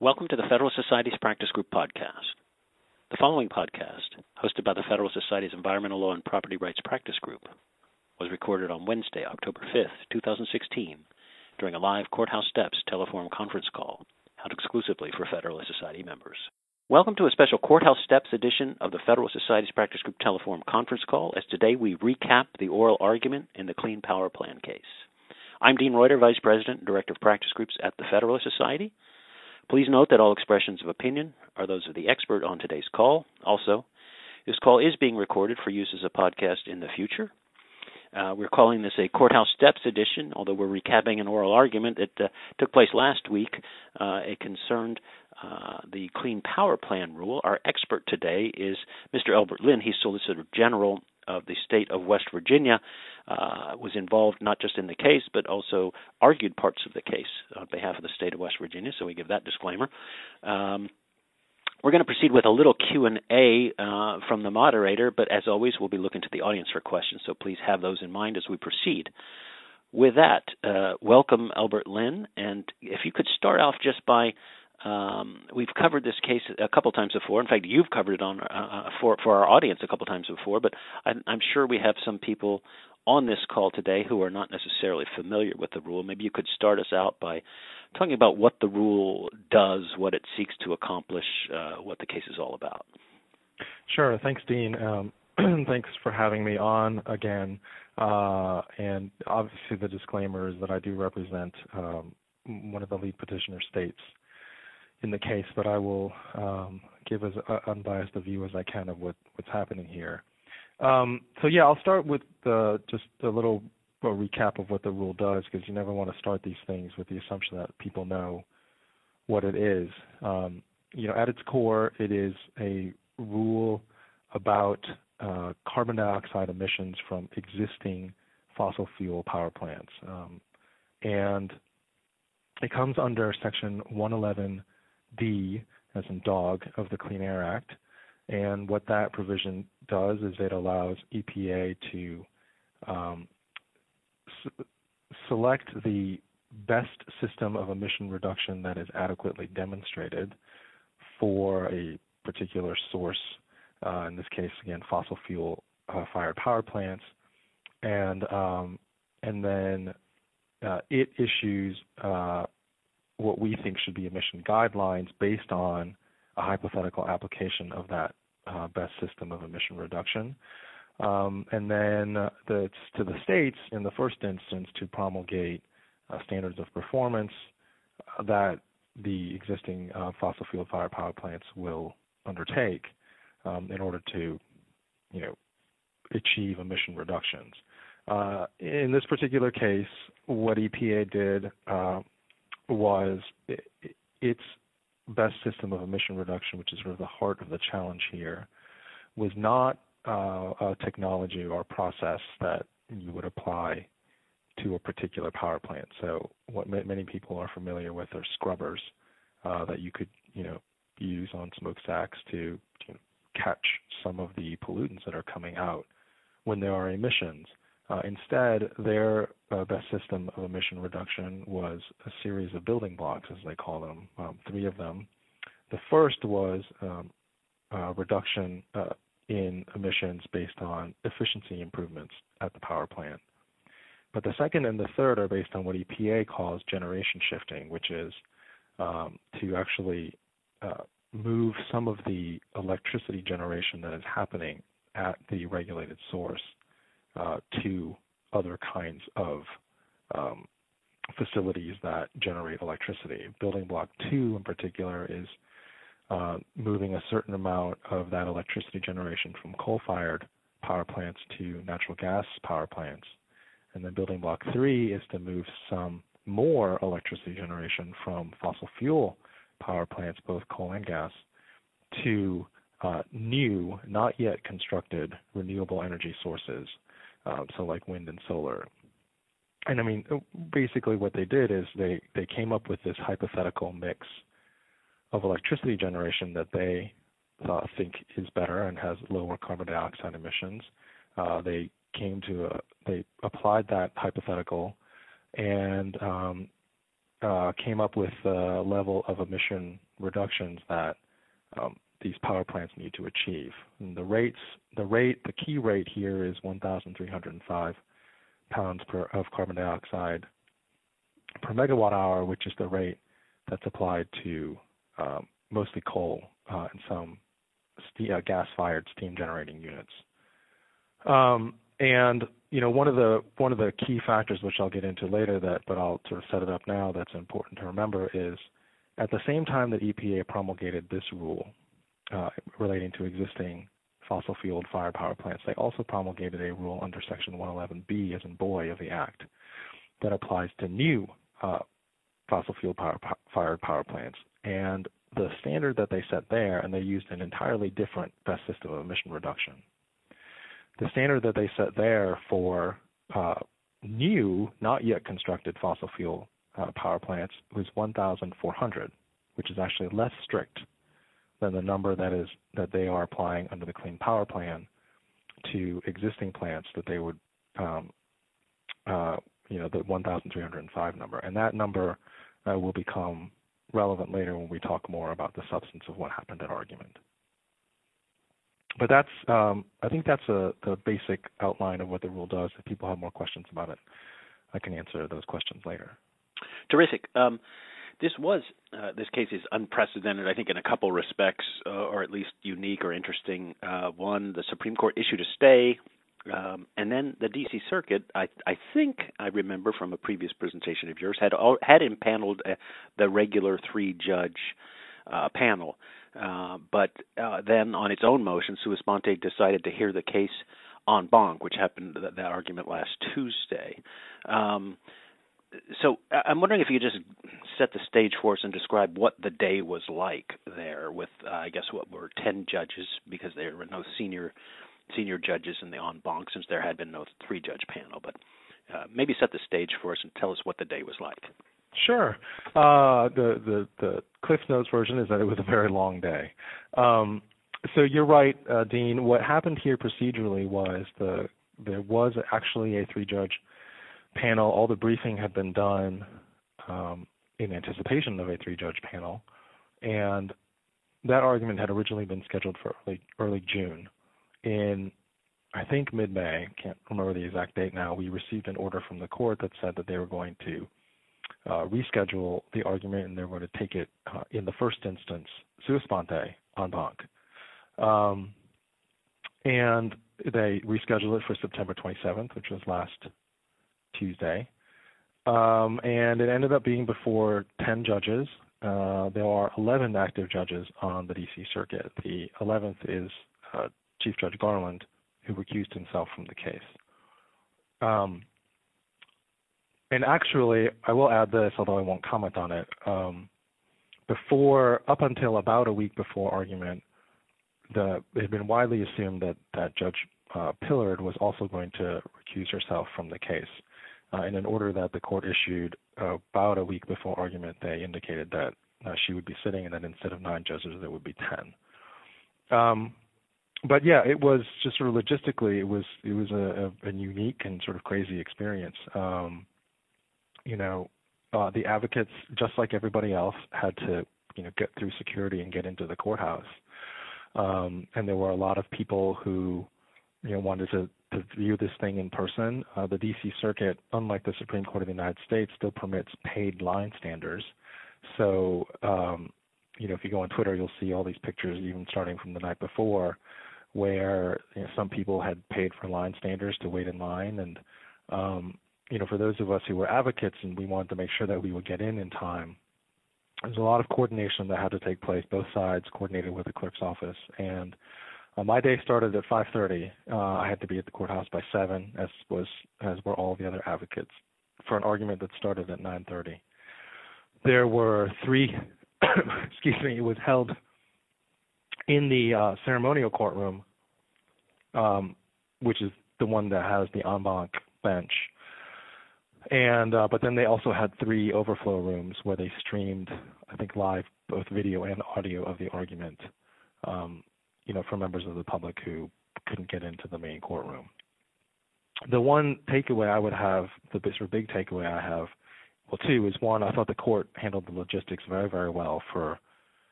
Welcome to the Federalist Society's Practice Group podcast. The following podcast, hosted by the Federalist Society's Environmental Law and Property Rights Practice Group, was recorded on Wednesday, October 5th, 2016, during a live Courthouse Steps telephone conference call held exclusively for Federalist Society members. Welcome to a special Courthouse Steps edition of the Federalist Society's Practice Group telephone conference call, as today we recap the oral argument in the Clean Power Plan case. I'm Dean Reuter, Vice President and Director of Practice Groups at the Federalist Society. Please note that all expressions of opinion are those of the expert on today's call. Also, this call is being recorded for use as a podcast in the future. We're calling this a Courthouse Steps edition, although we're recapping an oral argument that took place last week. It concerned the Clean Power Plan rule. Our expert today is Mr. Elbert Lynn. He's Solicitor General of the state of West Virginia, was involved not just in the case, but also argued parts of the case on behalf of the state of West Virginia, so we give that disclaimer. We're going to proceed with a little Q&A from the moderator, but as always, we'll be looking to the audience for questions, so please have those in mind as we proceed. With that, welcome, Elbert Lynn, and if you could start off just by we've covered this case a couple times before. In fact, you've covered it on for our audience a couple times before, but I'm sure we have some people on this call today who are not necessarily familiar with the rule. Maybe you could start us out by talking about what the rule does, what it seeks to accomplish, what the case is all about. Sure. Thanks, Dean. Thanks for having me on again. And obviously the disclaimer is that I do represent one of the lead petitioner states in the case, but I will give as unbiased a view as I can of what's happening here. I'll start with just a little recap of what the rule does, because you never want to start these things with the assumption that people know what it is. At its core, it is a rule about carbon dioxide emissions from existing fossil fuel power plants. And it comes under Section 111D, as in dog, of the Clean Air Act. And what that provision does is it allows EPA to select the best system of emission reduction that is adequately demonstrated for a particular source, in this case, again, fossil fuel fired power plants. And then it issues what we think should be emission guidelines based on a hypothetical application of that best system of emission reduction. And then it's to the states, in the first instance, to promulgate standards of performance that the existing fossil fuel fired power plants will undertake in order to, achieve emission reductions. In this particular case, what EPA did was its best system of emission reduction, which is sort of the heart of the challenge here, was not a technology or a process that you would apply to a particular power plant. So what many people are familiar with are scrubbers that you could, use on smokestacks to catch some of the pollutants that are coming out when there are emissions. Instead, their best system of emission reduction was a series of building blocks, as they call them, 3 of them. The first was reduction in emissions based on efficiency improvements at the power plant. But the second and the third are based on what EPA calls generation shifting, which is to actually move some of the electricity generation that is happening at the regulated source to other kinds of facilities that generate electricity. Building block 2 in particular is moving a certain amount of that electricity generation from coal-fired power plants to natural gas power plants. And then building block 3 is to move some more electricity generation from fossil fuel power plants, both coal and gas, to new, not yet constructed renewable energy sources, so like wind and solar. And I mean, basically what they did is they came up with this hypothetical mix of electricity generation that they think is better and has lower carbon dioxide emissions. They applied that hypothetical and came up with a level of emission reductions that these power plants need to achieve. And the key rate here is 1,305 pounds of carbon dioxide per megawatt hour, which is the rate that's applied to mostly coal and some gas-fired steam generating units. And one of the key factors, which I'll get into later, but I'll sort of set it up now, that's important to remember is at the same time that EPA promulgated this rule relating to existing fossil fueled fired power plants, they also promulgated a rule under Section 111B, as in boy, of the Act, that applies to new fossil fuel fired power plants. And the standard that they set there, and they used an entirely different best system of emission reduction. The standard that they set there for new, not yet constructed fossil fuel power plants was 1,400, which is actually less strict than the number that they are applying under the Clean Power Plan to existing plants that they would, the 1,305 number. And that number will become relevant later when we talk more about the substance of what happened at argument. But that's, I think that's the basic outline of what the rule does. If people have more questions about it, I can answer those questions later. Terrific. This case is unprecedented, I think, in a couple respects, or at least unique or interesting. One, the Supreme Court issued a stay, and then the D.C. Circuit, I think I remember from a previous presentation of yours, had impaneled the regular three-judge panel. But then on its own motion, sua sponte decided to hear the case en banc, which happened, that argument last Tuesday. So I'm wondering if you could just set the stage for us and describe what the day was like there with, I guess, what were 10 judges, because there were no senior judges in the en banc since there had been no three-judge panel. But maybe set the stage for us and tell us what the day was like. Sure. The Cliff Notes version is that it was a very long day. So you're right, Dean. What happened here procedurally was there was actually a three-judge panel. All the briefing had been done in anticipation of a three-judge panel, and that argument had originally been scheduled for early June. In, I think, mid-May, can't remember the exact date now, we received an order from the court that said that they were going to reschedule the argument, and they were going to take it in the first instance, sua sponte, en banc. And they rescheduled it for September 27th, which was last Tuesday. And it ended up being before 10 judges. There are 11 active judges on the D.C. Circuit. The 11th is Chief Judge Garland, who recused himself from the case. And actually, I will add this, although I won't comment on it. Up until about a week before argument, it had been widely assumed that Judge Pillard was also going to recuse herself from the case. In an order that the court issued about a week before argument, they indicated that she would be sitting, and that instead of 9 judges, there would be 10. But yeah, it was just sort of logistically, it was a unique and sort of crazy experience. The advocates, just like everybody else, had to get through security and get into the courthouse. And there were a lot of people who wanted to view this thing in person. The D.C. Circuit, unlike the Supreme Court of the United States, still permits paid line standers. So, if you go on Twitter, you'll see all these pictures, even starting from the night before, where some people had paid for line standers to wait in line. And, for those of us who were advocates and we wanted to make sure that we would get in time, there's a lot of coordination that had to take place, both sides coordinated with the clerk's office. And my day started at 5:30. I had to be at the courthouse by 7, as were all the other advocates, for an argument that started at 9:30. There were 3. It was held in the ceremonial courtroom, which is the one that has the en banc bench. And but then they also had 3 overflow rooms where they streamed, I think, live both video and audio of the argument. For members of the public who couldn't get into the main courtroom. The one takeaway I would have, the sort of big takeaway I have, well, 2 is, 1, I thought the court handled the logistics very, very well for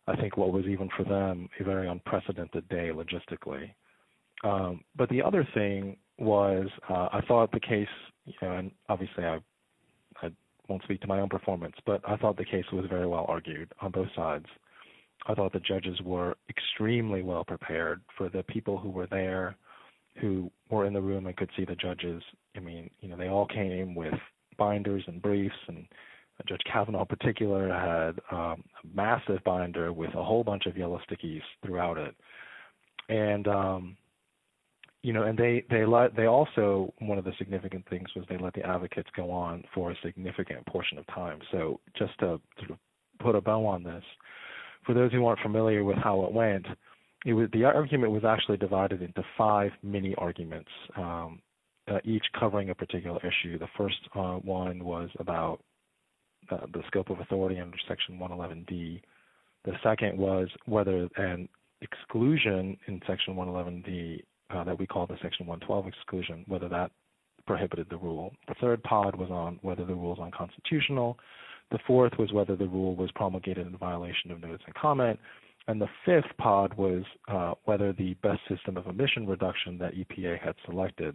I think what was even for them a very unprecedented day logistically. But the other thing was I thought the case, and obviously I won't speak to my own performance, but I thought the case was very well argued on both sides. I thought the judges were extremely well prepared. For the people who were there, who were in the room and could see the judges, I mean, they all came with binders and briefs, and Judge Kavanaugh in particular had a massive binder with a whole bunch of yellow stickies throughout it. And and they also, one of the significant things was they let the advocates go on for a significant portion of time. So just to sort of put a bow on this, for those who aren't familiar with how it went, the argument was actually divided into 5 mini arguments, each covering a particular issue. The first one was about the scope of authority under Section 111D. The second was whether an exclusion in Section 111D that we call the Section 112 exclusion, whether that prohibited the rule. The third pod was on whether the rule is unconstitutional. The fourth was whether the rule was promulgated in violation of notice and comment. And the fifth pod was whether the best system of emission reduction that EPA had selected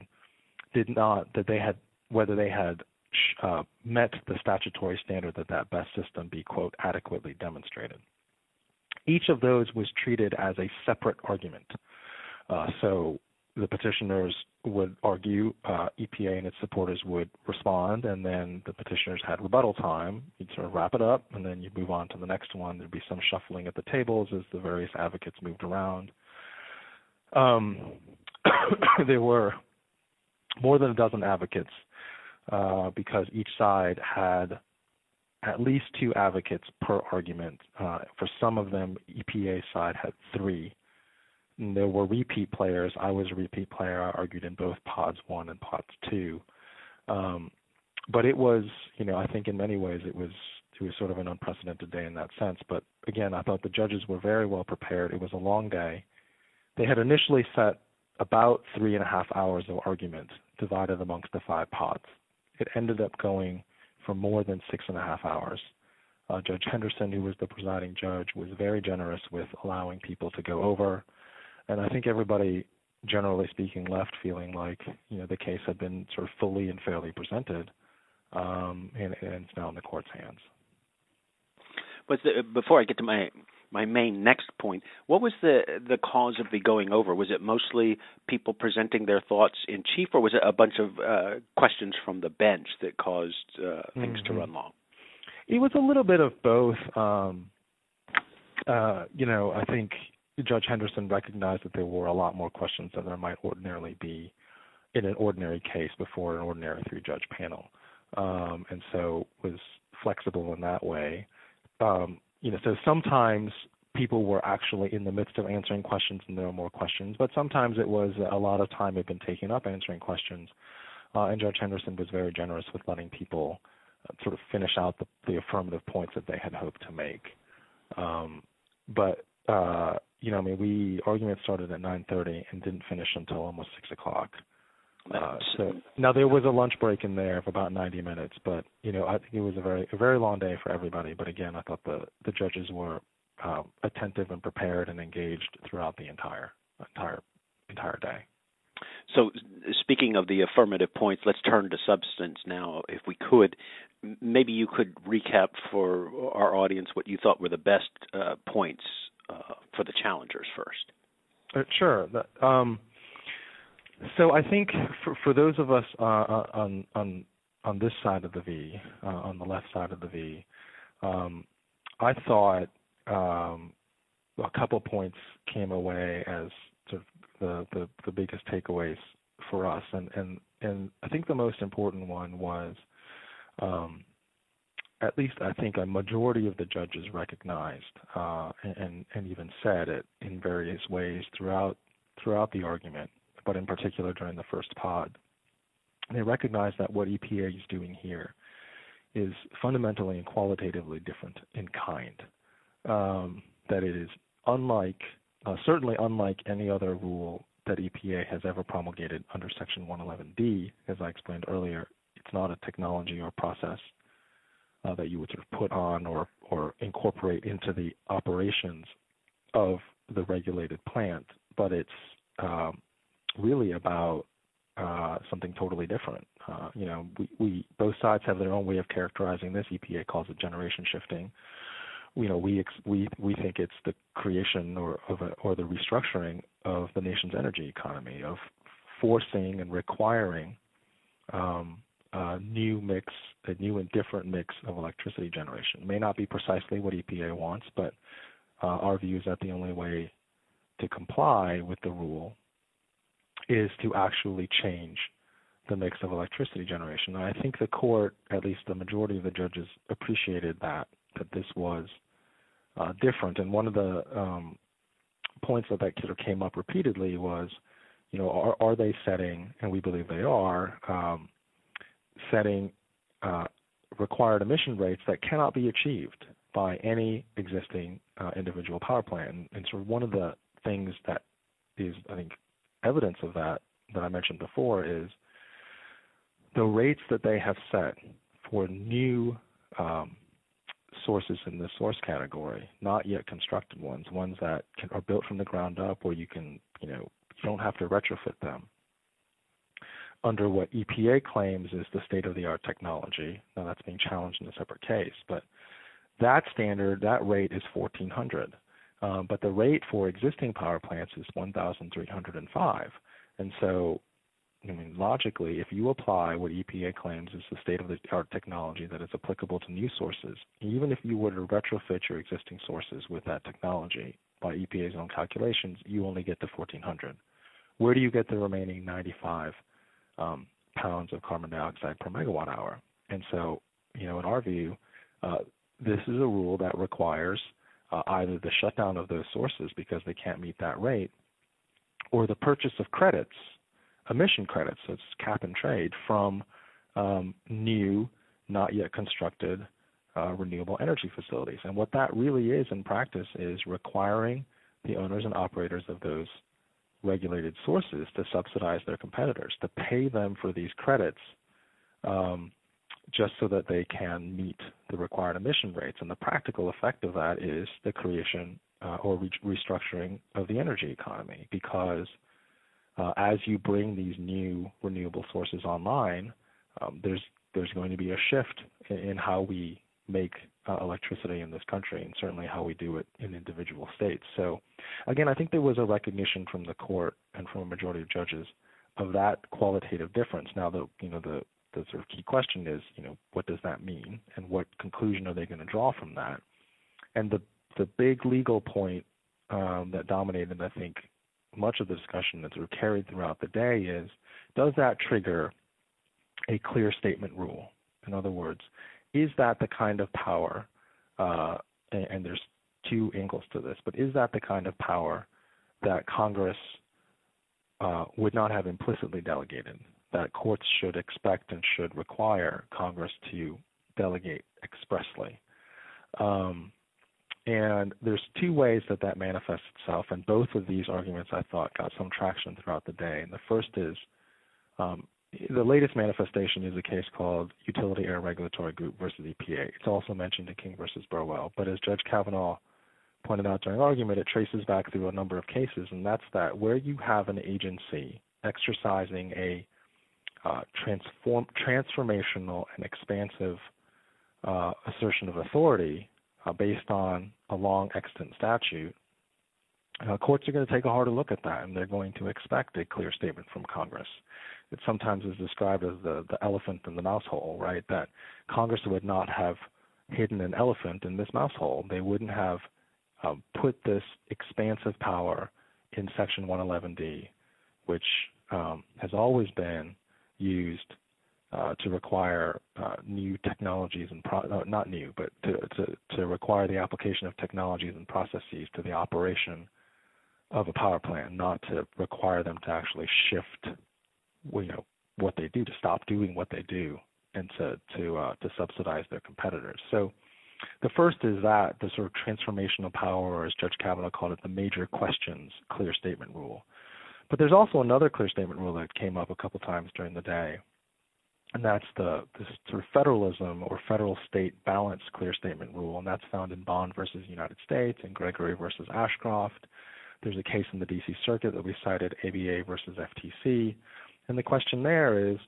whether they had met the statutory standard that best system be, quote, adequately demonstrated. Each of those was treated as a separate argument. So the petitioners would argue, EPA and its supporters would respond, and then the petitioners had rebuttal time. You'd sort of wrap it up, and then you'd move on to the next one. There'd be some shuffling at the tables as the various advocates moved around. There were more than a dozen advocates because each side had at least 2 advocates per argument. For some of them, EPA's side had 3. And there were repeat players. I was a repeat player. I argued in both pods 1 and pods 2. But it was, I think in many ways it was sort of an unprecedented day in that sense. But again, I thought the judges were very well prepared. It was a long day. They had initially set about 3.5 hours of argument divided amongst the 5 pods. It ended up going for more than 6.5 hours. Judge Henderson, who was the presiding judge, was very generous with allowing people to go over. And I think everybody, generally speaking, left feeling like, the case had been sort of fully and fairly presented, and it's now in the court's hands. Before I get to my main next point, what was the cause of the going over? Was it mostly people presenting their thoughts in chief, or was it a bunch of questions from the bench that caused things to run long? It was a little bit of both. I think Judge Henderson recognized that there were a lot more questions than there might ordinarily be in an ordinary case before an ordinary 3-judge panel, and so was flexible in that way. So sometimes people were actually in the midst of answering questions and there were more questions, but sometimes it was a lot of time had been taken up answering questions, and Judge Henderson was very generous with letting people sort of finish out the affirmative points that they had hoped to make. Argument started at 9:30 and didn't finish until almost 6 o'clock. So now there was a lunch break in there of about 90 minutes, but I think it was a very long day for everybody. But again, I thought the judges were attentive and prepared and engaged throughout the entire day. So speaking of the affirmative points, let's turn to substance now, if we could. Maybe you could recap for our audience what you thought were the best points for the challengers first. Sure. So I think for those of us on this side of the V, on the left side of the V, I thought a couple points came away as sort of the biggest takeaways for us, and I think the most important one was, at least I think a majority of the judges recognized and even said it in various ways throughout the argument, but in particular during the first pod. They recognized that what EPA is doing here is fundamentally and qualitatively different in kind, that it is certainly unlike any other rule that EPA has ever promulgated under Section 111D. As I explained earlier, it's not a technology or process that you would sort of put on or incorporate into the operations of the regulated plant, but it's really about something totally different. We both sides have their own way of characterizing this. EPA calls it generation shifting. We think it's the creation or the restructuring of the nation's energy economy, of forcing and requiring a new and different mix of electricity generation. It may not be precisely what EPA wants, but our view is that the only way to comply with the rule is to actually change the mix of electricity generation. And I think the court, at least the majority of the judges, appreciated that this was different. And one of the points that sort of came up repeatedly was, are they setting, and we believe they are, setting required emission rates that cannot be achieved by any existing individual power plant. And sort of one of the things that is, I think, evidence of that I mentioned before is the rates that they have set for new sources in the source category, not yet constructed ones that are built from the ground up, where you don't have to retrofit them, under what EPA claims is the state-of-the-art technology. Now that's being challenged in a separate case, but that standard, that rate is 1,400. But the rate for existing power plants is 1,305. And so, logically, if you apply what EPA claims is the state-of-the-art technology that is applicable to new sources, even if you were to retrofit your existing sources with that technology by EPA's own calculations, you only get to 1,400. Where do you get the remaining 95 pounds of carbon dioxide per megawatt hour? And so, in our view, this is a rule that requires either the shutdown of those sources because they can't meet that rate, or the purchase of credits, emission credits, so it's cap and trade, from new, not yet constructed renewable energy facilities. And what that really is in practice is requiring the owners and operators of those regulated sources to subsidize their competitors, to pay them for these credits just so that they can meet the required emission rates. And the practical effect of that is the creation or restructuring of the energy economy, because as you bring these new renewable sources online, there's going to be a shift in how we make electricity in this country, and certainly how we do it in individual states. So again, I think there was a recognition from the court and from a majority of judges of that qualitative difference. Now, the sort of key question is, what does that mean, and what conclusion are they going to draw from that? And the big legal point that dominated, I think, much of the discussion that sort of carried throughout the day is, does that trigger a clear statement rule? In other words, is that the kind of power, and there's two angles to this, but is that the kind of power that Congress would not have implicitly delegated, that courts should expect and should require Congress to delegate expressly? And there's two ways that manifests itself, and both of these arguments, I thought, got some traction throughout the day. And the first is, the latest manifestation is a case called Utility Air Regulatory Group versus EPA. It's also mentioned in King versus Burwell. But as Judge Kavanaugh pointed out during argument, it traces back through a number of cases, and that's that where you have an agency exercising a transformational and expansive assertion of authority based on a long extant statute, courts are going to take a harder look at that, and they're going to expect a clear statement from Congress. It sometimes is described as the elephant in the mouse hole, right? That Congress would not have hidden an elephant in this mouse hole. They wouldn't have put this expansive power in Section 111D, which has always been used to require new technologies and not new, but to require the application of technologies and processes to the operation of a power plant, not to require them to actually shift, what they do, to stop doing what they do, and to subsidize their competitors. So the first is that the sort of transformational power, or as Judge Kavanaugh called it, the major questions clear statement rule. But there's also another clear statement rule that came up a couple times during the day, and that's this sort of federalism or federal state balance clear statement rule, and that's found in Bond versus United States and Gregory versus Ashcroft. There's a case in the D.C. Circuit that we cited, ABA versus FTC, and the question there is,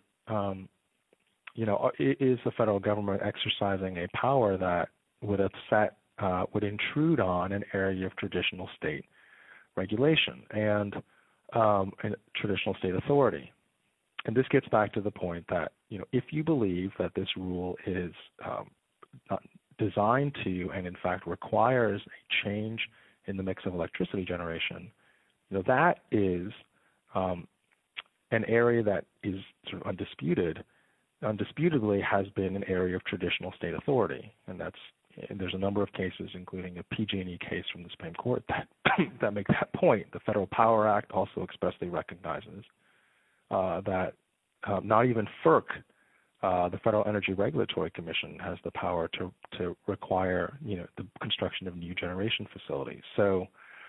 is the federal government exercising a power that would intrude on an area of traditional state regulation and traditional state authority? And this gets back to the point that, if you believe that this rule is not designed to and in fact requires a change in the mix of electricity generation, that is an area that is sort of undisputedly has been an area of traditional state authority. And there's a number of cases, including a PG&E case from the Supreme Court, that make that point. The Federal Power Act also expressly recognizes that not even FERC, the Federal Energy Regulatory Commission, has the power to require the construction of new generation facilities. So,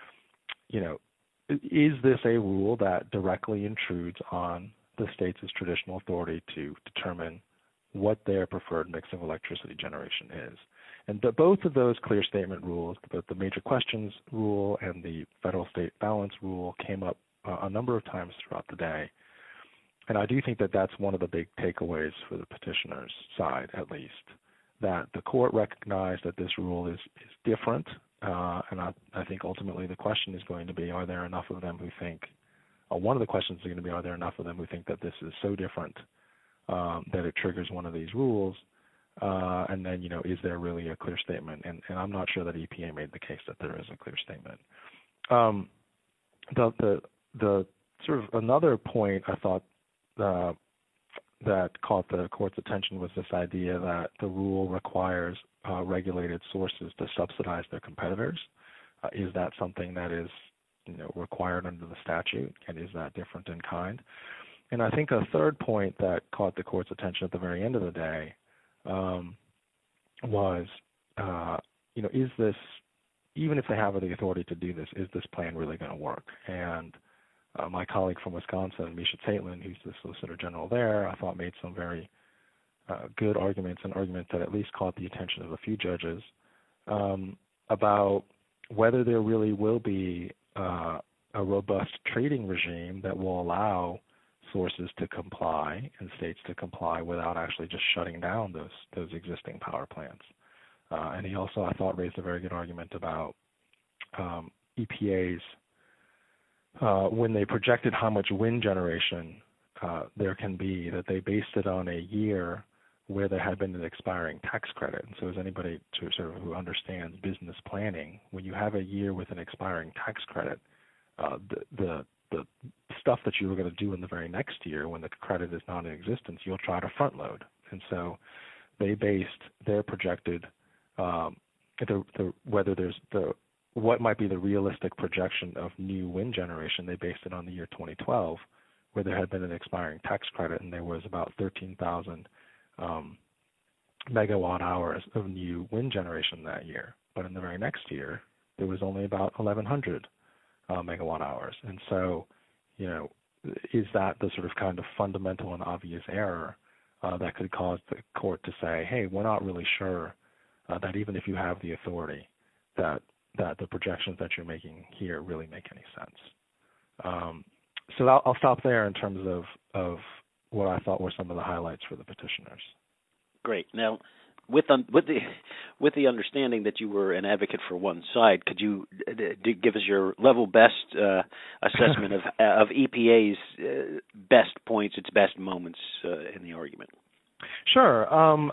is this a rule that directly intrudes on the state's traditional authority to determine what their preferred mix of electricity generation is? And both of those clear statement rules, both the major questions rule and the federal state balance rule, came up a number of times throughout the day. And I do think that that's one of the big takeaways for the petitioner's side, at least, that the court recognized that this rule is different. And I think ultimately the question is going to be, are there enough of them who think, one of the questions is going to be, are there enough of them who think that this is so different that it triggers one of these rules? And then, is there really a clear statement? And I'm not sure that EPA made the case that there is a clear statement. The sort of another point I thought that caught the court's attention was this idea that the rule requires regulated sources to subsidize their competitors. Is that something that is required under the statute, and is that different in kind? And I think a third point that caught the court's attention at the very end of the day was, is this, even if they have the authority to do this, is this plan really going to work? And my colleague from Wisconsin, Misha Taitlin, who's the Solicitor General there, I thought made some very good arguments, and arguments that at least caught the attention of a few judges about whether there really will be a robust trading regime that will allow sources to comply and states to comply without actually just shutting down those existing power plants. And he also, I thought, raised a very good argument about EPA's when they projected how much wind generation there can be, that they based it on a year where there had been an expiring tax credit. And so as anybody who understands business planning, when you have a year with an expiring tax credit, the stuff that you were going to do in the very next year when the credit is not in existence, you'll try to front load. And so they based their projected what might be the realistic projection of new wind generation. They based it on the year 2012, where there had been an expiring tax credit, and there was about 13,000 megawatt hours of new wind generation that year. But in the very next year, there was only about 1,100 megawatt hours. And so, is that the sort of kind of fundamental and obvious error that could cause the court to say, hey, we're not really sure that even if you have the authority, that the projections that you're making here really make any sense. So I'll stop there in terms of what I thought were some of the highlights for the petitioners. Great. Now, with the understanding that you were an advocate for one side, could you give us your level best assessment of EPA's best points, its best moments in the argument? Sure.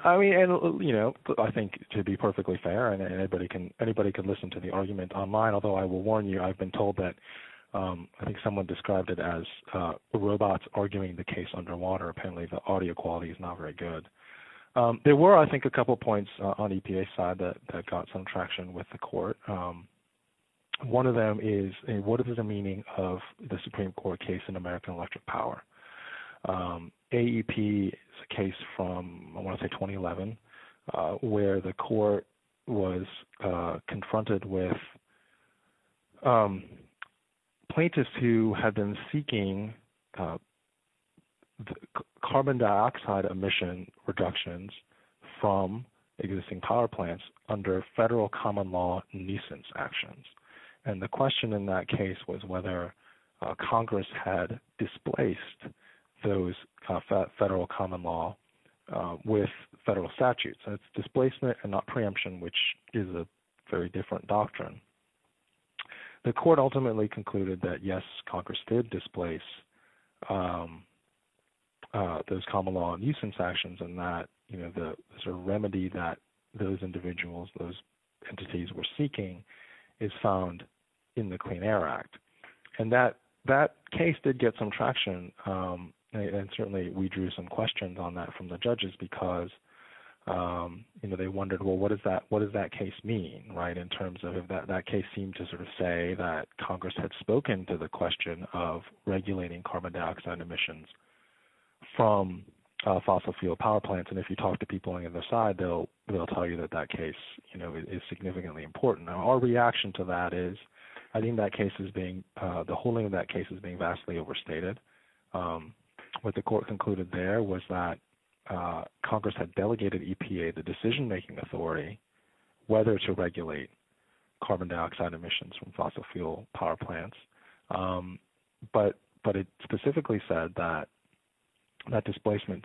I think to be perfectly fair, and anybody can listen to the argument online. Although I will warn you, I've been told that I think someone described it as robots arguing the case underwater. Apparently, the audio quality is not very good. There were, I think, a couple points on EPA's side that got some traction with the court. One of them is, what is the meaning of the Supreme Court case in American Electric Power? AEP is a case from, I want to say, 2011, where the court was confronted with plaintiffs who had been seeking carbon dioxide emission reductions from existing power plants under federal common law nuisance actions. And the question in that case was whether Congress had displaced those federal common law with federal statutes. And it's displacement and not preemption, which is a very different doctrine. The court ultimately concluded that yes, Congress did displace those common law nuisance actions, and that the sort of remedy that those individuals, those entities were seeking, is found in the Clean Air Act. And that case did get some traction, and certainly we drew some questions on that from the judges because they wondered, well, what does that case mean, right? In terms of if that case seemed to sort of say that Congress had spoken to the question of regulating carbon dioxide emissions from fossil fuel power plants, and if you talk to people on the other side, they'll tell you that case, is significantly important. Now, our reaction to that is, I think that case is being the holding of that case is being vastly overstated. What the court concluded there was that Congress had delegated EPA the decision-making authority whether to regulate carbon dioxide emissions from fossil fuel power plants, but it specifically said that displacement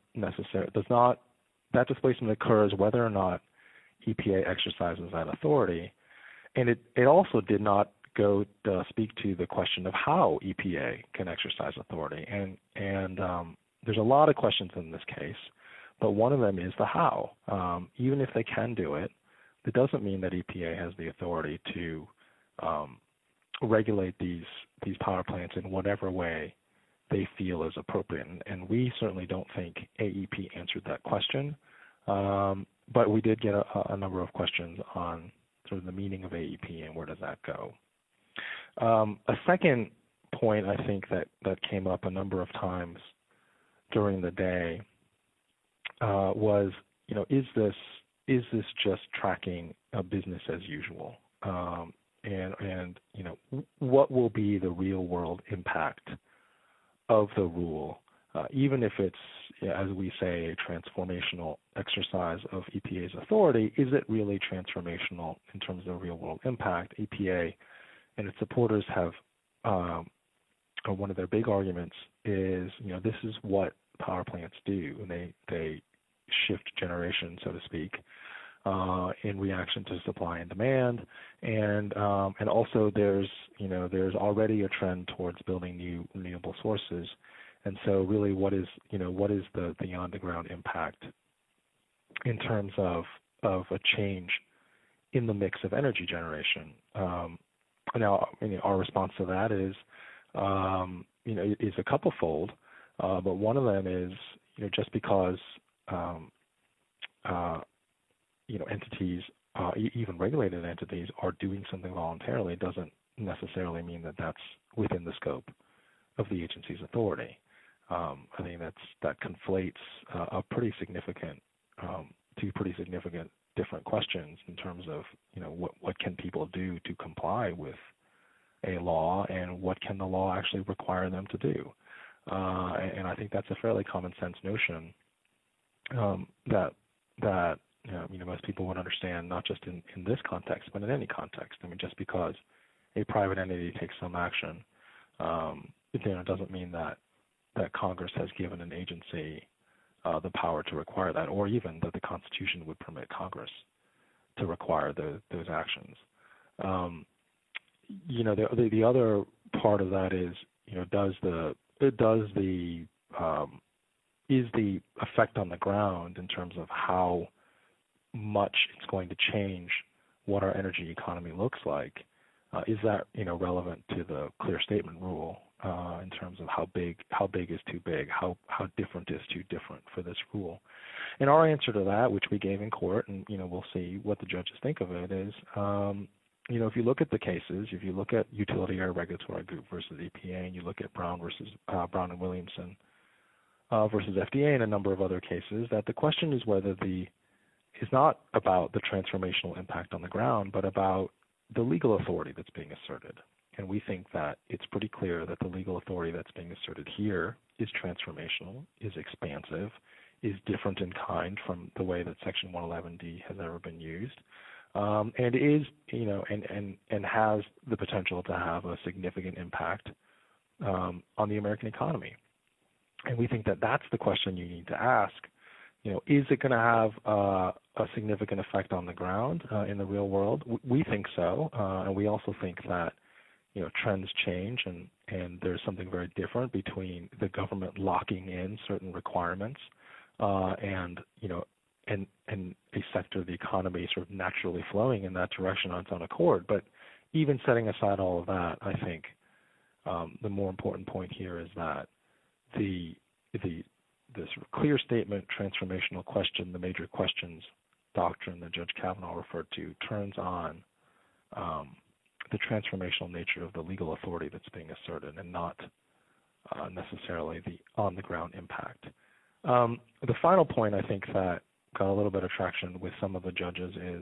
that displacement occurs whether or not EPA exercises that authority, and it also did not go to speak to the question of how EPA can exercise authority, and there's a lot of questions in this case, but one of them is the how. Even if they can do it, it doesn't mean that EPA has the authority to regulate these power plants in whatever way they feel is appropriate. And we certainly don't think AEP answered that question, but we did get a number of questions on sort of the meaning of AEP and where does that go. A second point I think that came up a number of times during the day was, is this just tracking a business as usual? And what will be the real world impact of the rule, even if it's, as we say, a transformational exercise of EPA's authority? Is it really transformational in terms of real world impact? EPA and its supporters have one of their big arguments is, this is what power plants do, and they shift generation, so to speak, in reaction to supply and demand, and also there's already a trend towards building new renewable sources, and so really what is the on the ground impact in terms of a change in the mix of energy generation? Now, our response to that is is a couple-fold, but one of them is just because entities, even regulated entities, are doing something voluntarily doesn't necessarily mean that that's within the scope of the agency's authority. I think that conflates two pretty significant different questions in terms of what can people do to comply with a law, and what can the law actually require them to do. And I think that's a fairly common sense notion that most people would understand, not just in this context, but in any context. I mean, just because a private entity takes some action, it doesn't mean that Congress has given an agency the power to require that, or even that the Constitution would permit Congress to require those actions. The other part of that is, is the effect on the ground in terms of how much it's going to change what our energy economy looks like? Is that relevant to the clear statement rule in terms of how big is too big, how different is too different for this rule? And our answer to that, which we gave in court, and we'll see what the judges think of it, is if you look at the cases, if you look at Utility Air Regulatory Group versus EPA, and you look at Brown and Williamson versus FDA and a number of other cases, that the question is whether is not about the transformational impact on the ground, but about the legal authority that's being asserted. And we think that it's pretty clear that the legal authority that's being asserted here is transformational, is expansive, is different in kind from the way that Section 111D has ever been used, and is, and has the potential to have a significant impact on the American economy. And we think that that's the question you need to ask. Is it going to have a significant effect on the ground in the real world? We think so, and we also think that trends change, and there's something very different between the government locking in certain requirements and a sector of the economy sort of naturally flowing in that direction on its own accord. But even setting aside all of that, I think the more important point here is that the sort of clear statement, transformational question, the major questions doctrine that Judge Kavanaugh referred to turns on the transformational nature of the legal authority that's being asserted, and not necessarily the on-the-ground impact. The final point I think that got a little bit of traction with some of the judges is,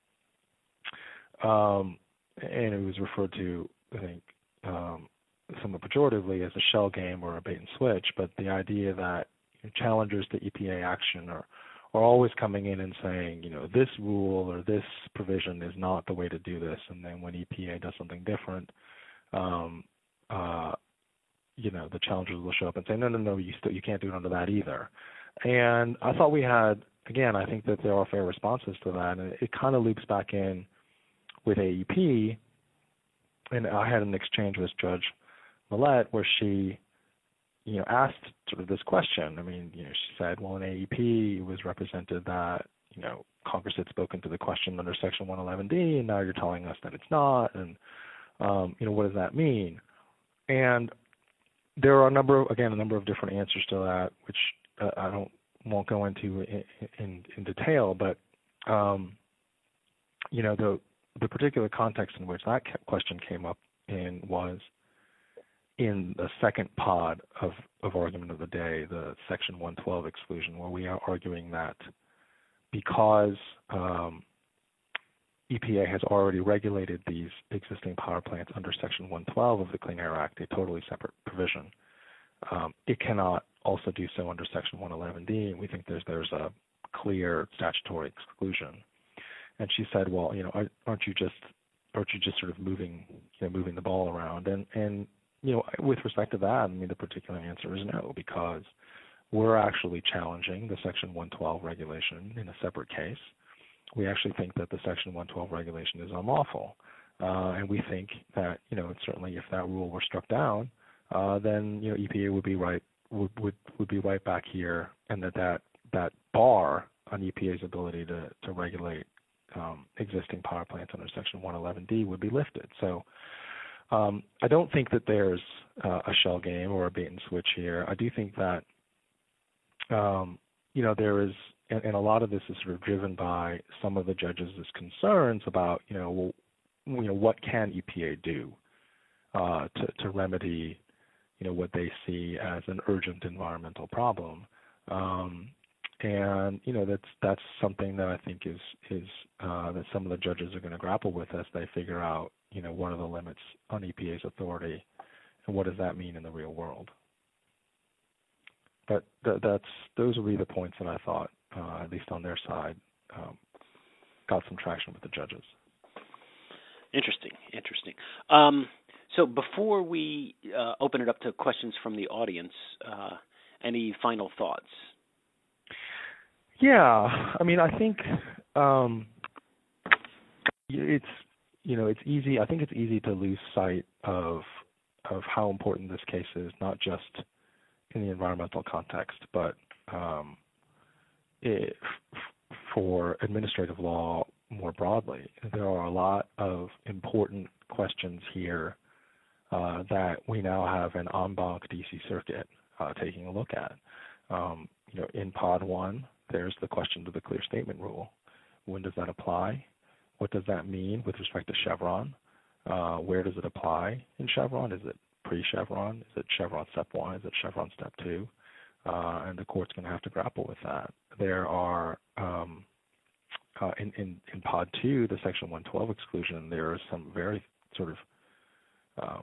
and it was referred to, I think, somewhat pejoratively as a shell game or a bait and switch, but the idea that challengers to EPA action are always coming in and saying, this rule or this provision is not the way to do this, and then when EPA does something different, the challengers will show up and say, no, you can't do it under that either. And I thought we had, again, I think that there are fair responses to that, and it kind of loops back in with AEP, and I had an exchange with Judge Millett where she asked sort of this question. I mean, she said, well, in AEP, it was represented that, Congress had spoken to the question under Section 111D, and now you're telling us that it's not, and, what does that mean? And there are a number of different answers to that, which I won't go into in detail, but, the particular context in which that question came up in was in the second pod of argument of the day, the Section 112 exclusion, where we are arguing that because EPA has already regulated these existing power plants under Section 112 of the Clean Air Act, a totally separate provision, it cannot also do so under Section 111D, and we think there's a clear statutory exclusion. And she said, well, aren't you just sort of moving the ball around? And with respect to that, I mean, the particular answer is no, because we're actually challenging the Section 112 regulation in a separate case. We actually think that the Section 112 regulation is unlawful, and we think that certainly if that rule were struck down, then EPA would be right back here, and that bar on EPA's ability to regulate existing power plants under Section 111D would be lifted. So I don't think that there's a shell game or a bait and switch here. I do think that there is, and a lot of this is sort of driven by some of the judges' concerns about what can EPA do to remedy what they see as an urgent environmental problem. And that's something that I think is that some of the judges are going to grapple with as they figure out what are the limits on EPA's authority and what does that mean in the real world. But those would be the points that I thought, at least on their side, got some traction with the judges. Interesting. So before we open it up to questions from the audience, any final thoughts? Yeah, I mean, I think it's easy. I think it's easy to lose sight of how important this case is, not just in the environmental context, but for administrative law more broadly. There are a lot of important questions here that we now have an en banc DC Circuit taking a look at. In Pod 1, there's the question to the clear statement rule. When does that apply? What does that mean with respect to Chevron? Where does it apply in Chevron? Is it pre-Chevron? Is it Chevron Step 1? Is it Chevron Step 2? And the court's going to have to grapple with that. There are, in Pod 2, the Section 112 exclusion, there are some very sort of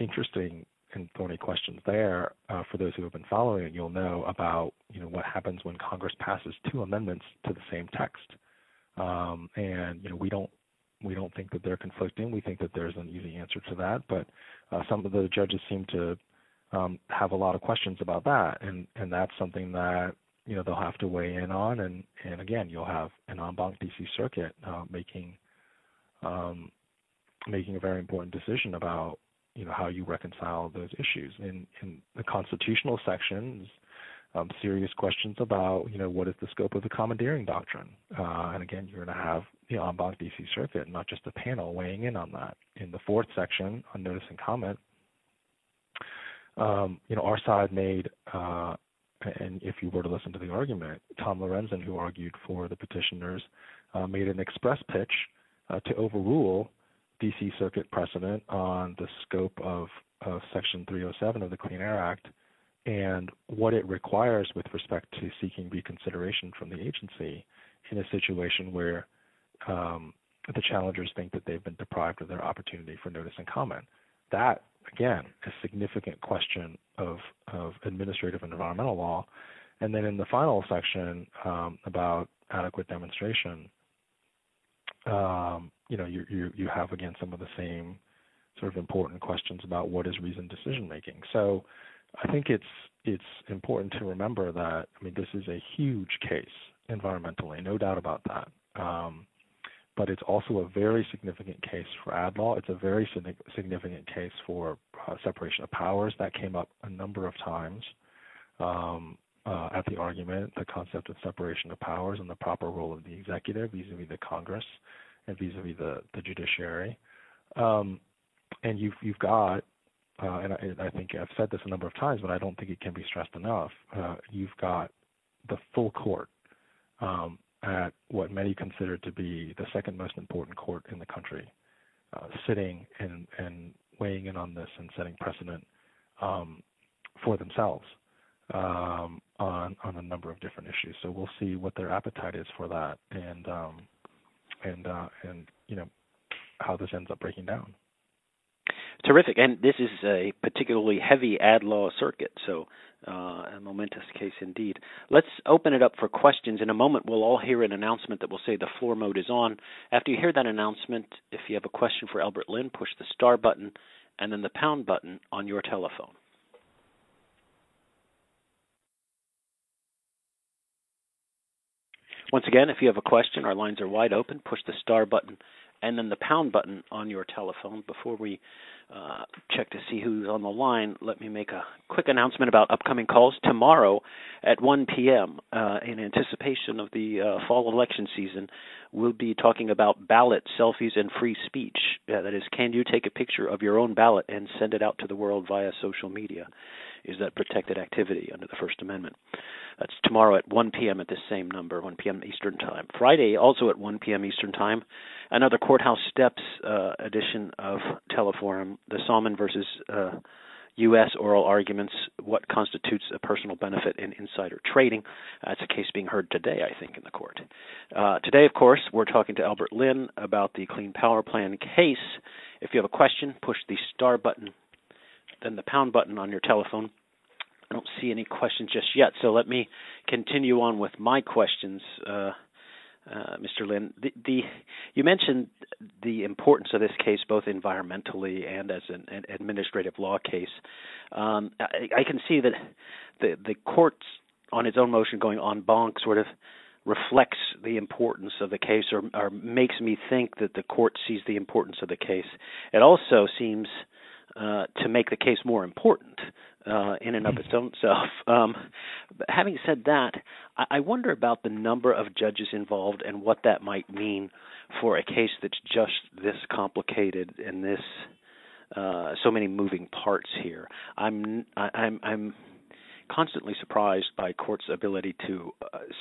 interesting and thorny questions there. For those who have been following it, you'll know about what happens when Congress passes two amendments to the same text, and we don't think that they're conflicting. We think that there's an easy answer to that, but some of the judges seem to have a lot of questions about that, and that's something that they'll have to weigh in on, and again, you'll have an en banc D.C. Circuit making a very important decision about how you reconcile those issues. In the constitutional sections, serious questions about what is the scope of the commandeering doctrine, and again, you're going to have the en banc D.C. Circuit, not just a panel, weighing in on that. In the fourth section on notice and comment, our side made, and if you were to listen to the argument, Tom Lorenzen, who argued for the petitioners, made an express pitch to overrule D.C. Circuit precedent on the scope of Section 307 of the Clean Air Act and what it requires with respect to seeking reconsideration from the agency in a situation where the challengers think that they've been deprived of their opportunity for notice and comment. That, again, a significant question of administrative and environmental law. And then in the final section about adequate demonstration, you have, again, some of the same sort of important questions about what is reasoned decision making. So I think it's important to remember that, this is a huge case environmentally, no doubt about that. But it's also a very significant case for ad law. It's a very significant case for separation of powers. That came up a number of times at the argument, the concept of separation of powers and the proper role of the executive vis-a-vis the Congress and vis-a-vis the judiciary. And you've got, and I think I've said this a number of times, but I don't think it can be stressed enough, you've got the full court at what many consider to be the second most important court in the country, sitting and weighing in on this and setting precedent for themselves on a number of different issues. So we'll see what their appetite is for that, and how this ends up breaking down. Terrific, and this is a particularly heavy ad law circuit, so a momentous case indeed. Let's open it up for questions. In a moment, we'll all hear an announcement that will say the floor mode is on. After you hear that announcement, if you have a question for Albert Lin, push the star button and then the pound button on your telephone. Once again, if you have a question, our lines are wide open. Push the star button and then the pound button on your telephone. Before we check to see who's on the line, let me make a quick announcement about upcoming calls. Tomorrow at 1 p.m., in anticipation of the fall election season, we'll be talking about ballot, selfies, and free speech. That is, can you take a picture of your own ballot and send it out to the world via social media? Is that protected activity under the First Amendment? That's tomorrow at 1 p.m. at this same number, 1 p.m. Eastern Time. Friday, also at 1 p.m. Eastern Time, another Courthouse Steps edition of Teleforum, the Salmon versus U.S. oral arguments, what constitutes a personal benefit in insider trading. That's a case being heard today, I think, in the court. Today, of course, we're talking to Albert Lin about the Clean Power Plan case. If you have a question, push the star button, then the pound button on your telephone. I don't see any questions just yet, so let me continue on with my questions, Mr. Lin. You mentioned the importance of this case both environmentally and as an administrative law case. I can see that the court, on its own motion going en banc, sort of reflects the importance of the case or makes me think that the court sees the importance of the case. It also seems to make the case more important in and of its own self. But having said that, I wonder about the number of judges involved and what that might mean for a case that's just this complicated and this so many moving parts here. I'm constantly surprised by courts' ability to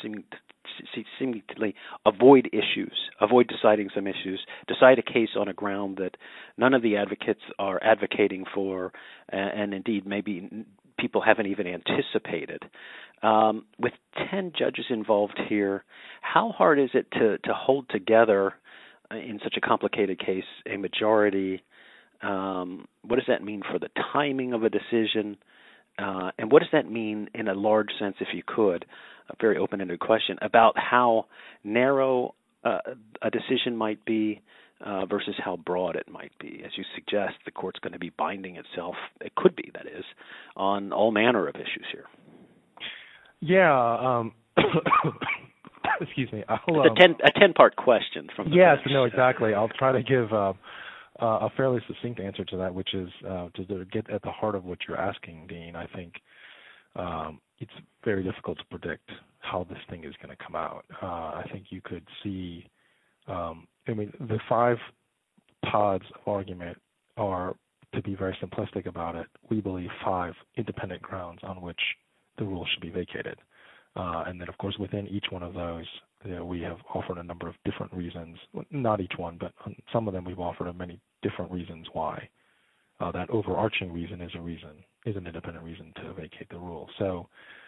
seemingly avoid issues, avoid deciding some issues, decide a case on a ground that none of the advocates are advocating for, and indeed maybe people haven't even anticipated. With 10 judges involved here, how hard is it to hold together in such a complicated case a majority What does that mean for the timing of a decision? And what does that mean in a large sense, if you could, a very open-ended question, about how narrow a decision might be versus how broad it might be? As you suggest, the court's going to be binding itself, it could be, that is, on all manner of issues here. Yeah. Excuse me. It's a 10-part question from the Yes, bench. no, exactly. I'll try to give a fairly succinct answer to that, which is to get at the heart of what you're asking, Dean. I think it's very difficult to predict how this thing is going to come out. I think you could see, the 5 pods of argument are, to be very simplistic about it, we believe 5 independent grounds on which the rule should be vacated. And then, of course, within each one of those, we have offered a number of different reasons. Not each one, but on some of them we've offered many different reasons why. That overarching reason is an independent reason to vacate the rule. So,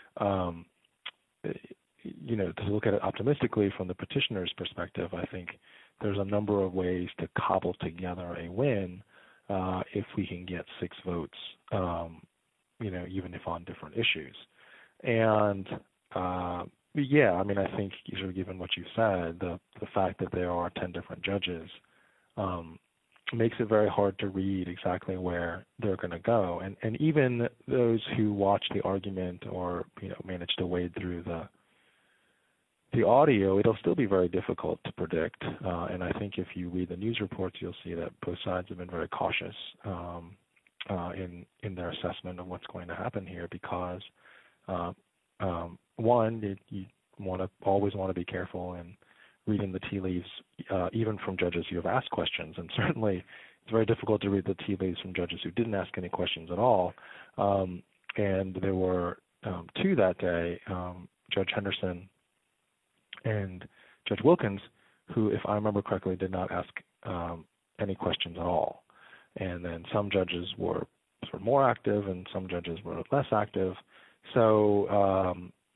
to look at it optimistically from the petitioner's perspective, I think there's a number of ways to cobble together a win if we can get 6 votes, even if on different issues. And I think, sort of given what you said, the fact that there are 10 different judges makes it very hard to read exactly where they're going to go. And even those who watch the argument or manage to wade through the audio, it'll still be very difficult to predict. And I think if you read the news reports, you'll see that both sides have been very cautious in their assessment of what's going to happen here, because one, you always want to be careful in reading the tea leaves, even from judges who have asked questions. And certainly it's very difficult to read the tea leaves from judges who didn't ask any questions at all. And there were 2 that day, Judge Henderson and Judge Wilkins, who, if I remember correctly, did not ask any questions at all. And then some judges were sort of more active and some judges were less active. So,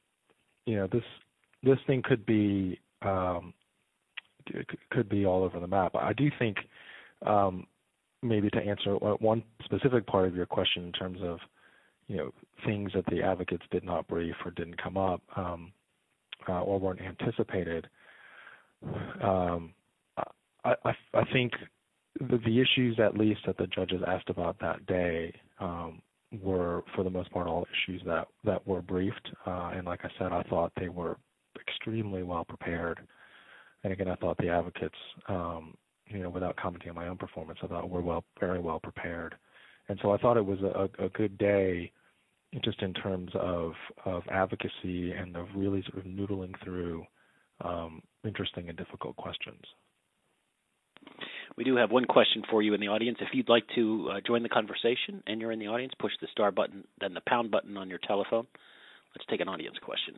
this thing could be all over the map. I do think, maybe to answer one specific part of your question in terms of, things that the advocates did not brief or didn't come up or weren't anticipated. I think the issues, at least, that the judges asked about that day were, for the most part, all issues that were briefed. And like I said, I thought they were extremely well prepared. And again, I thought the advocates, without commenting on my own performance, I thought were very well prepared. And so I thought it was a good day, just in terms of advocacy and of really sort of noodling through interesting and difficult questions. We do have one question for you in the audience. If you'd like to join the conversation and you're in the audience, push the star button, then the pound button on your telephone. Let's take an audience question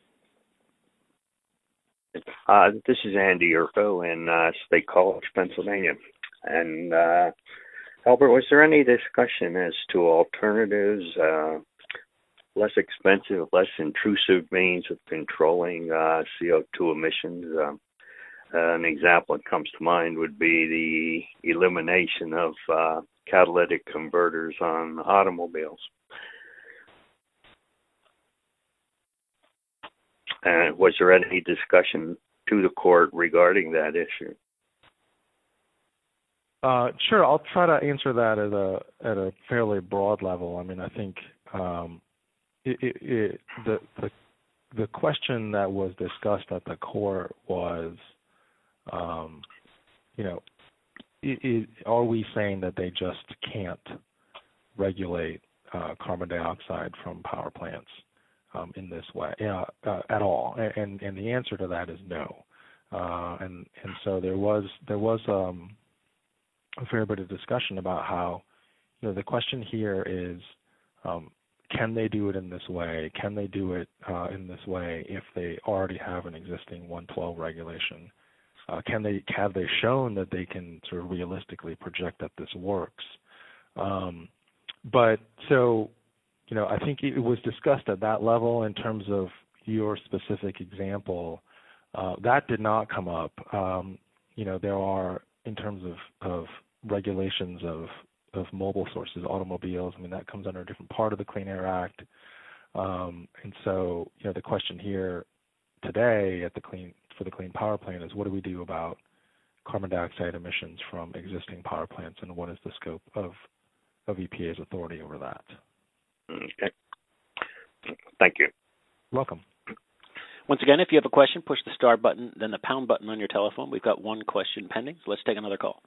now. This is Andy Urko in State College, Pennsylvania. And Albert, was there any discussion as to alternatives, less expensive, less intrusive means of controlling CO2 emissions? An example that comes to mind would be the elimination of catalytic converters on automobiles. And was there any discussion to the court regarding that issue? Sure, I'll try to answer that at a fairly broad level. I mean, I think the question that was discussed at the court was, are we saying that they just can't regulate carbon dioxide from power plants in this way at all? And the answer to that is no. And so there was a fair bit of discussion about how, the question here is, can they do it in this way? Can they do it in this way if they already have an existing 112 regulation? Have they shown that they can sort of realistically project that this works? But so, I think it was discussed at that level. In terms of your specific example, that did not come up. There are, in terms of regulations of of mobile sources, automobiles. I mean, that comes under a different part of the Clean Air Act. And so, the question here today for the Clean Power Plan is, what do we do about carbon dioxide emissions from existing power plants, and what is the scope of EPA's authority over that? Okay. Thank you. Welcome. Once again, if you have a question, push the star button, then the pound button on your telephone. We've got one question pending, so let's take another call.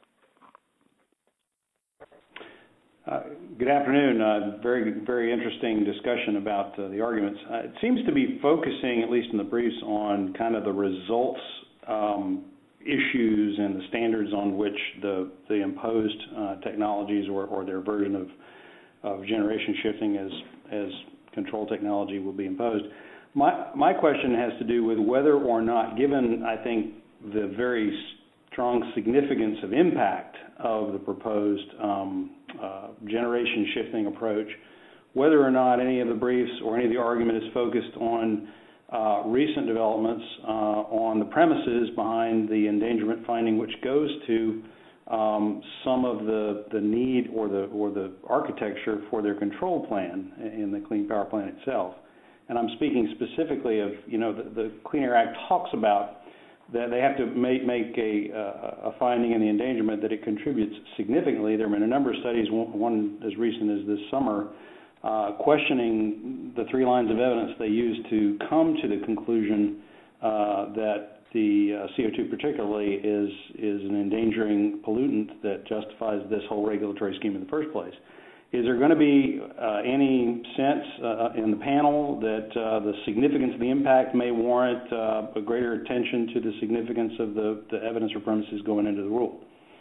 Good afternoon. Very, very interesting discussion about the arguments. It seems to be focusing, at least in the briefs, on kind of the results issues and the standards on which the imposed technologies or their version of generation shifting as control technology will be imposed. My question has to do with whether or not, given, I think, the very strong significance of impact of the proposed generation shifting approach, whether or not any of the briefs or any of the argument is focused on recent developments on the premises behind the endangerment finding, which goes to some of the need or the architecture for their control plan in the Clean Power Plan itself. And I'm speaking specifically of, the Clean Air Act talks about that they have to make a finding in the endangerment that it contributes significantly. There have been a number of studies, one as recent as this summer, questioning the three lines of evidence they use to come to the conclusion that the CO2 particularly is an endangering pollutant that justifies this whole regulatory scheme in the first place. Is there going to be any sense in the panel that the significance of the impact may warrant a greater attention to the significance of the evidence or premises going into the rule?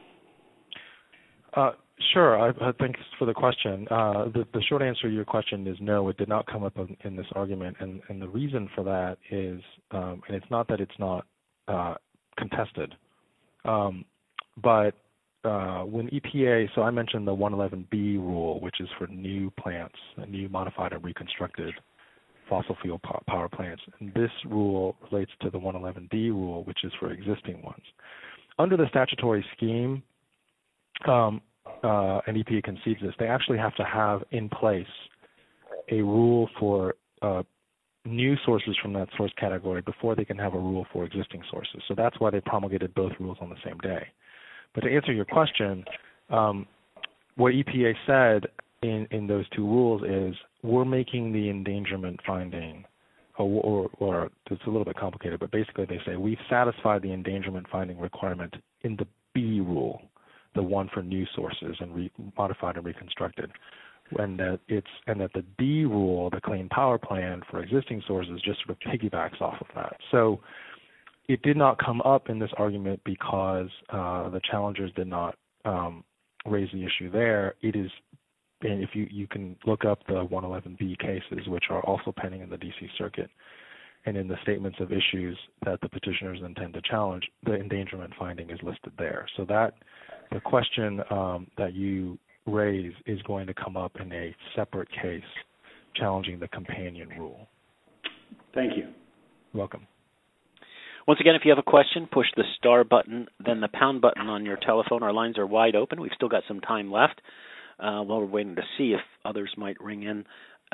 Sure. Thanks for the question. The short answer to your question is no, it did not come up in this argument. And the reason for that is, and it's not that it's not contested, but when EPA, so I mentioned the 111B rule, which is for new plants, new modified and reconstructed fossil fuel power plants. And this rule relates to the 111D rule, which is for existing ones. Under the statutory scheme, and EPA concedes this, they actually have to have in place a rule for new sources from that source category before they can have a rule for existing sources. So that's why they promulgated both rules on the same day. But to answer your question, what EPA said in those two rules is we're making the endangerment finding, or it's a little bit complicated, but basically they say we've satisfied the endangerment finding requirement in the B rule, the one for new sources and modified and reconstructed, and that the D rule, the Clean Power Plan for existing sources, just sort of piggybacks off of that. So it did not come up in this argument because the challengers did not raise the issue there. It is, and if you can look up the 111B cases, which are also pending in the D.C. Circuit, and in the statements of issues that the petitioners intend to challenge, the endangerment finding is listed there. So that the question that you raise is going to come up in a separate case challenging the companion rule. Thank you. Welcome. Once again, if you have a question, push the star button, then the pound button on your telephone. Our lines are wide open. We've still got some time left while we're waiting to see if others might ring in.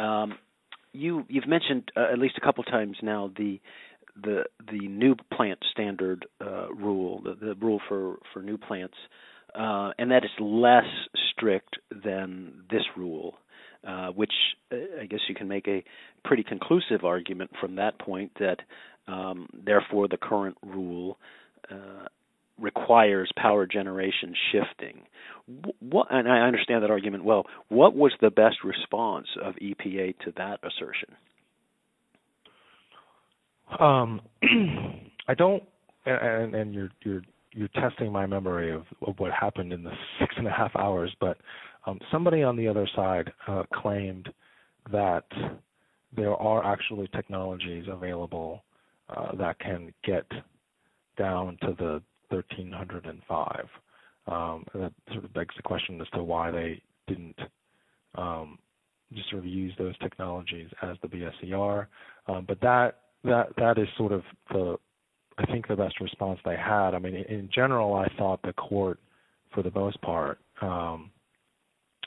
You've mentioned at least a couple times now the new plant standard rule, the rule for new plants, and that is less strict than this rule, which I guess you can make a pretty conclusive argument from that point that therefore the current rule requires power generation shifting. And I understand that argument well. What was the best response of EPA to that assertion? I don't, and you're testing my memory of what happened in the 6.5 hours, but somebody on the other side claimed that there are actually technologies available that can get down to the 1305. That sort of begs the question as to why they didn't just sort of use those technologies as the BSER. But that is sort of I think the best response they had. I mean, in general, I thought the court, for the most part,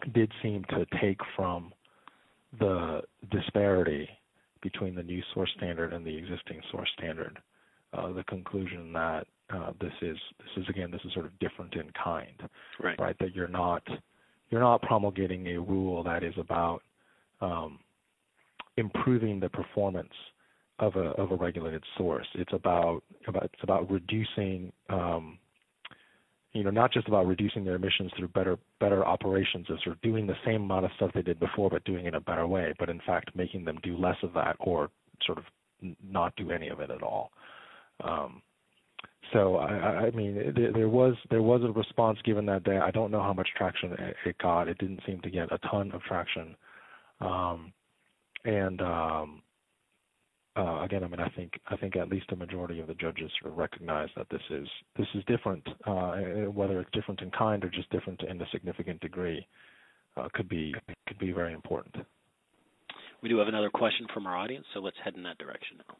did seem to take from the disparity between the new source standard and the existing source standard the conclusion that this is sort of different in kind, right? That you're not promulgating a rule that is about improving the performance of a regulated source. It's about reducing, not just about reducing their emissions through better operations of sort of doing the same amount of stuff they did before, but doing it in a better way, but in fact making them do less of that or sort of not do any of it at all. So I mean, there was a response given that day. I don't know how much traction it got. It didn't seem to get a ton of traction. Again, I mean, I think at least a majority of the judges sort of recognize that this is different, whether it's different in kind or just different in a significant degree, could be very important. We do have another question from our audience, so let's head in that direction now.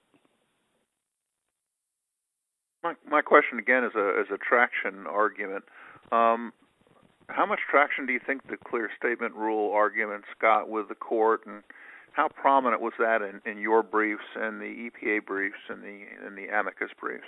My question again is a traction argument. How much traction do you think the clear statement rule arguments got with the court, and how prominent was that in your briefs and the EPA briefs and the amicus briefs?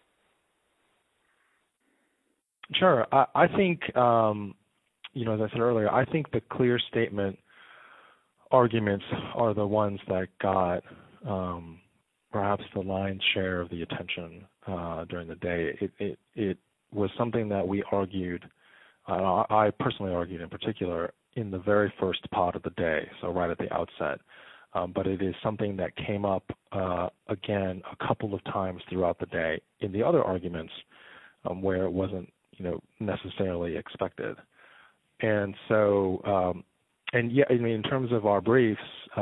Sure. I think, as I said earlier, I think the clear statement arguments are the ones that got perhaps the lion's share of the attention during the day. It was something that we argued, I personally argued in particular, in the very first part of the day, so right at the outset. But it is something that came up again a couple of times throughout the day in the other arguments where it wasn't, necessarily expected. And so, in terms of our briefs,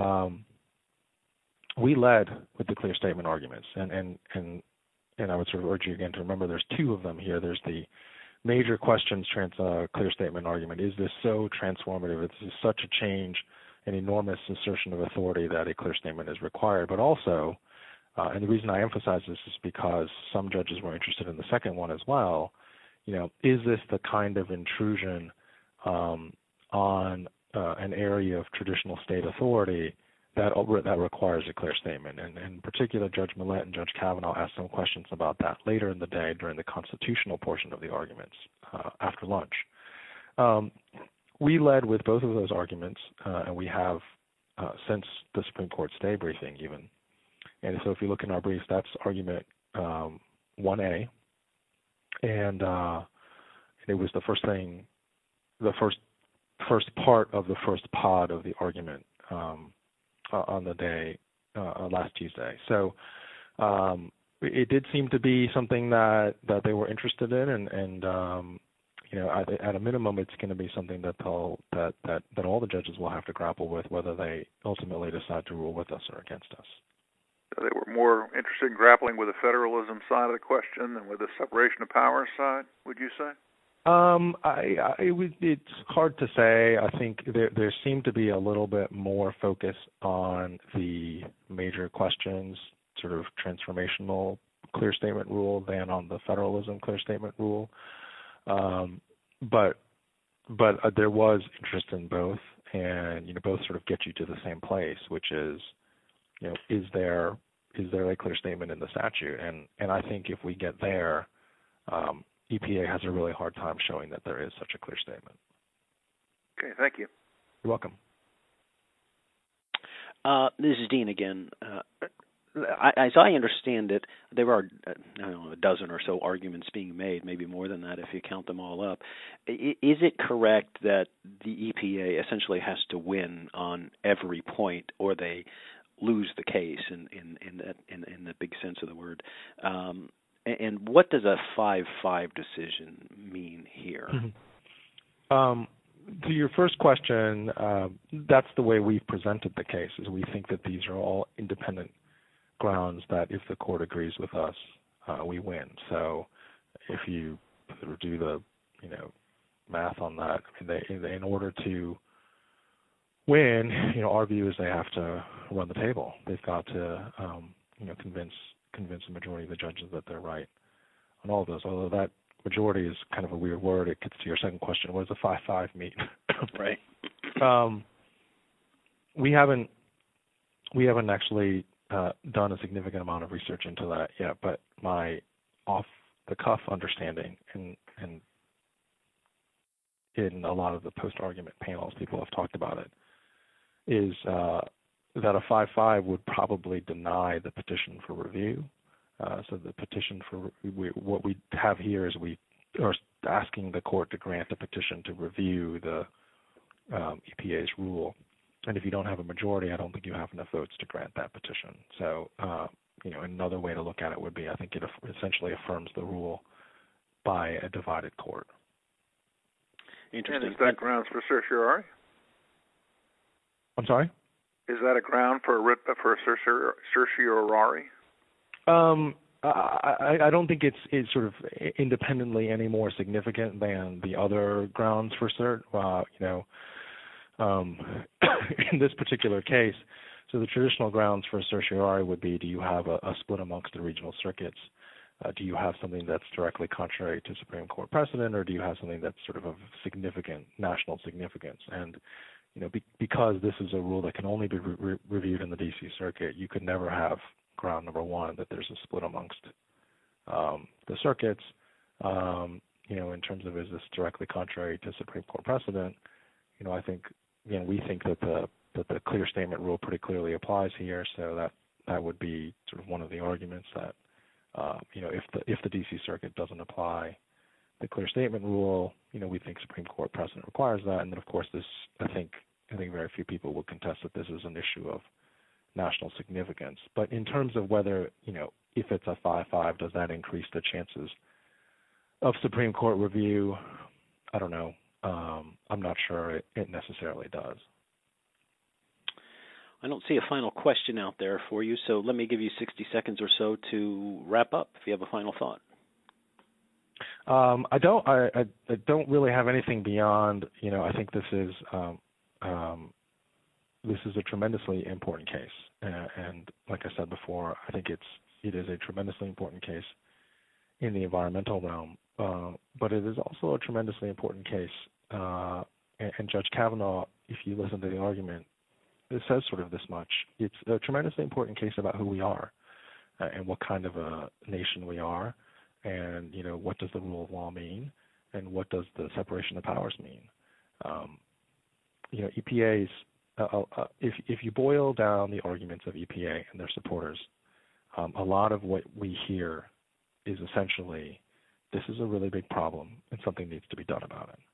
we led with the clear statement arguments, and I would sort of urge you again to remember there's two of them here. There's the major questions clear statement argument. Is this so transformative? Is this such a change, an enormous assertion of authority that a clear statement is required? But also, and the reason I emphasize this is because some judges were interested in the second one as well, is this the kind of intrusion on an area of traditional state authority that requires a clear statement? And in particular, Judge Millett and Judge Kavanaugh asked some questions about that later in the day during the constitutional portion of the arguments after lunch. We led with both of those arguments, and we have since the Supreme Court stay briefing even. And so if you look in our briefs, that's argument 1A. And it was the first part of the first pod of the argument on the day last Tuesday. So it did seem to be something that they were interested in, and at a minimum, it's going to be something that all the judges will have to grapple with, whether they ultimately decide to rule with us or against us. So they were more interested in grappling with the federalism side of the question than with the separation of powers side, would you say? It's hard to say. I think there seemed to be a little bit more focus on the major questions, sort of transformational clear statement rule, than on the federalism clear statement rule. But there was interest in both, and both sort of get you to the same place, which is, is there a clear statement in the statute? And I think if we get there, EPA has a really hard time showing that there is such a clear statement. Okay, thank you. You're welcome. This is Dean again. As I understand it, there are a dozen or so arguments being made, maybe more than that if you count them all up. Is it correct that the EPA essentially has to win on every point, or they lose the case in the big sense of the word? And what does a 5-5 decision mean here? To your first question, that's the way we've presented the case, is we think that these are all independent grounds that if the court agrees with us, we win. So if you do the math on that, in order to win, our view is they have to run the table. They've got to convince the majority of the judges that they're right on all of those. Although that majority is kind of a weird word. It gets to your second question: what does a 5-5 mean? Right. We haven't actually done a significant amount of research into that yet, but my off-the-cuff understanding, and in a lot of the post-argument panels, people have talked about it, is that a 5-5 would probably deny the petition for review. So the petition for what we have here is we are asking the court to grant a petition to review the EPA's rule. And if you don't have a majority, I don't think you have enough votes to grant that petition. So, another way to look at it would be, I think it essentially affirms the rule by a divided court. Interesting. And is that grounds for certiorari? I'm sorry? Is that a ground for a writ for certiorari? I don't think it's sort of independently any more significant than the other grounds for cert. In this particular case, so the traditional grounds for certiorari would be: do you have a split amongst the regional circuits? Do you have something that's directly contrary to Supreme Court precedent, or do you have something that's sort of significant national significance? And because this is a rule that can only be reviewed in the D.C. Circuit, you could never have ground number one that there's a split amongst the circuits. In terms of, is this directly contrary to Supreme Court precedent? I think we think that the clear statement rule pretty clearly applies here. So that would be sort of one of the arguments that if the D.C. Circuit doesn't apply the clear statement rule, we think Supreme Court precedent requires that. And then, of course, I think very few people would contest that this is an issue of national significance. But in terms of whether, if it's a 5-5, does that increase the chances of Supreme Court review? I don't know. I'm not sure it necessarily does. I don't see a final question out there for you, so let me give you 60 seconds or so to wrap up if you have a final thought. I don't really have anything beyond, I think this is a tremendously important case. And like I said before, I think it is a tremendously important case in the environmental realm, but it is also a tremendously important case. And Judge Kavanaugh, if you listen to the argument, it says sort of this much. It's a tremendously important case about who we are and what kind of a nation we are, and what does the rule of law mean, and what does the separation of powers mean. EPA's if you boil down the arguments of EPA and their supporters, a lot of what we hear is essentially, this is a really big problem and something needs to be done about it.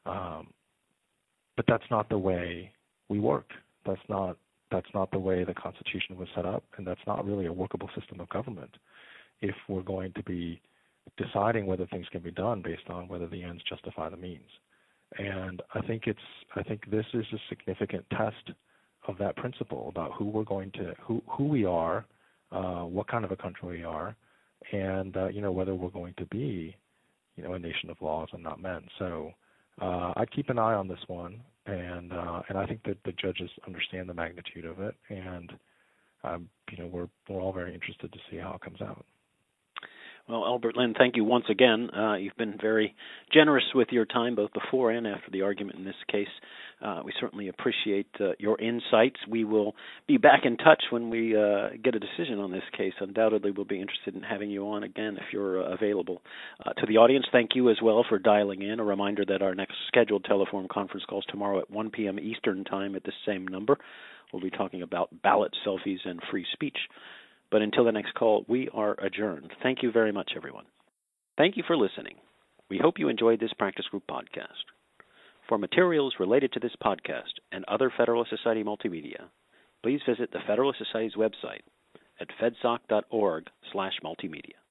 But that's not the way we work. That's not the way the Constitution was set up, and that's not really a workable system of government if we're going to be deciding whether things can be done based on whether the ends justify the means. And I think this is a significant test of that principle about who we are, what kind of a country we are, and whether we're going to be a nation of laws and not men. So I'd keep an eye on this one, and I think that the judges understand the magnitude of it, and we're all very interested to see how it comes out. Well, Albert Lin, thank you once again. You've been very generous with your time, both before and after the argument in this case. We certainly appreciate your insights. We will be back in touch when we get a decision on this case. Undoubtedly, we'll be interested in having you on again if you're available. To the audience, thank you as well for dialing in. A reminder that our next scheduled telephone conference call is tomorrow at 1 p.m. Eastern Time at the same number. We'll be talking about ballot selfies and free speech. But until the next call, we are adjourned. Thank you very much, everyone. Thank you for listening. We hope you enjoyed this Practice Group podcast. For materials related to this podcast and other Federalist Society multimedia, please visit the Federalist Society's website at fedsoc.org/multimedia.